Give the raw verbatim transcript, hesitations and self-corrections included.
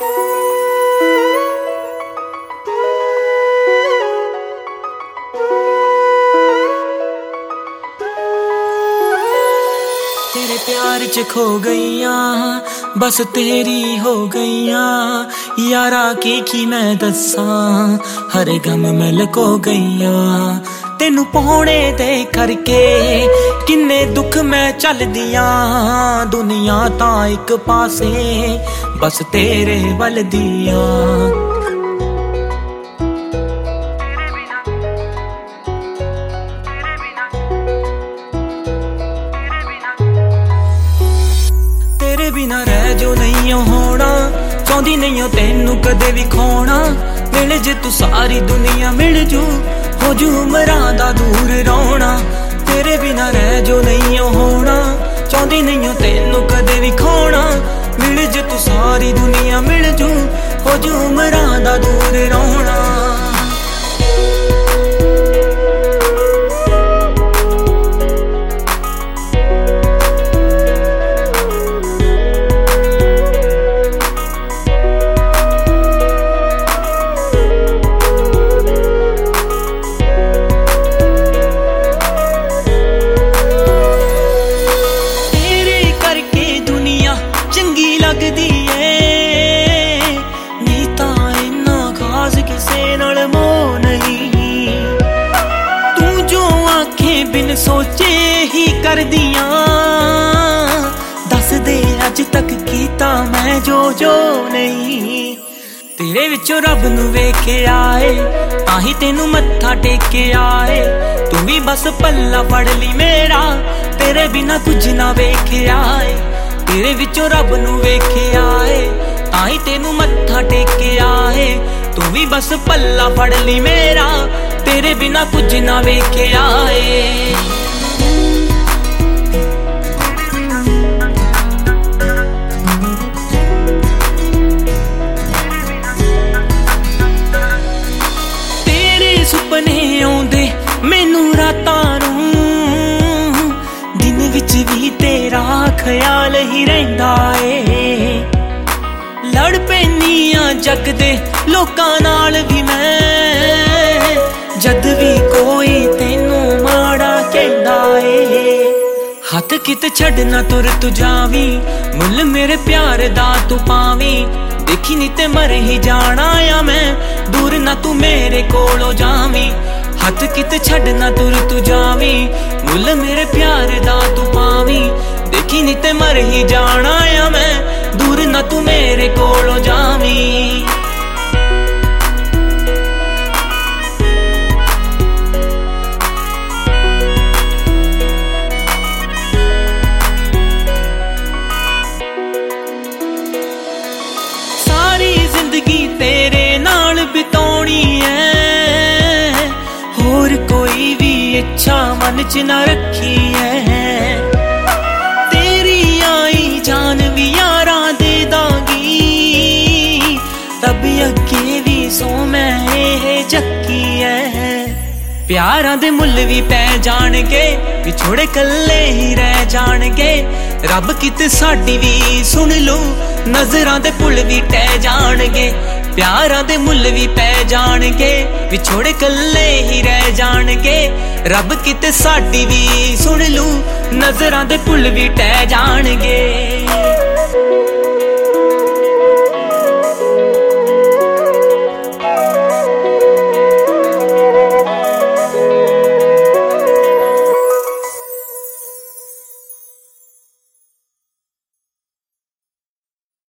तेरे प्यार च खो गईयां, बस तेरी हो गईयां यारा की की मैं दसां, हर गम मैं लको गईयां। तेनू पाने दे करके किन्ने दुख मैं चलदियां, दुनिया तां इक पासे बस तेरे वल दियां। बिना रह जो नहीं होना, चाहती नहीं हो तेनू कदे भी खोना। मिल जे तू सारी दुनिया मिल जू, हो जू उमरां दा दूर रोना। तेरे बिना रह जो नहीं होना, चाहती नहीं हो तेनू कदे भी खोना। मिल जे तू सारी दुनिया मिल जू, हो जू उमरां दा दूर रोना। लगदी ए नी तां इन्ना खास किसे नाल मोह नहीं, तू जो आखें बिन सोचे ही कर दियां। दस दे अज तक कीता मैं जो जो नहीं। तेरे विचों रब नू वेखिया ए, ताही तेनू मत्था टेकिया ए। तू भी बस पल्ला फड़ ली मेरा, तेरे बिना कुछ ना वेखिया ए। तेरे विचों रब नू वेखिया ए, ताही तेनू मत्था टेकिया ए। तू भी बस पल्ला फड़ ली मेरा, तेरे बिना कुछ ना वेखिया ए। तेरे सुपने आउंदे मैनू रातां नूं, दिन विच भी तेरा ख्याल ही रहिंदा ए। लड़ पैनियां जग दे लोकां नाल भी मैं, जद भी कोई तेनू माड़ा कहंदा ए। हथ कित छड्डना तुर तू जावी, मुल मेरे प्यार दा तू पावी। देखी नी ते मर ही जाना या मैं, दूर ना तू मेरे कोलों जावी। हथ कित छड्डना तुर तू जावी, मुल मेरे प्यार दा तू पावी। देखी नी ते मर ही जाना या मैं, दूर ना तू मेरे कोलों जावी। सारी जिंदगी तेरे नाल बिताउणी है, होर कोई भी इच्छा मन च ना रखी है। जान भी यारा दे दांगी, तब अगे भी सो मैं ये जक्की है। प्यारां दे मुल भी पै जाणगे, विछोड़े कल्ले ही रह जाणगे। रब किते साडी भी सुन लो, नजरां दे पुल भी टह जाणगे। प्यारां दे मुल भी पै जाणगे, विछोड़े कल्ले ही रह जाणगे। रब किते साडी भी सुन लू, नजरां दे पुल भी टह जाणगे।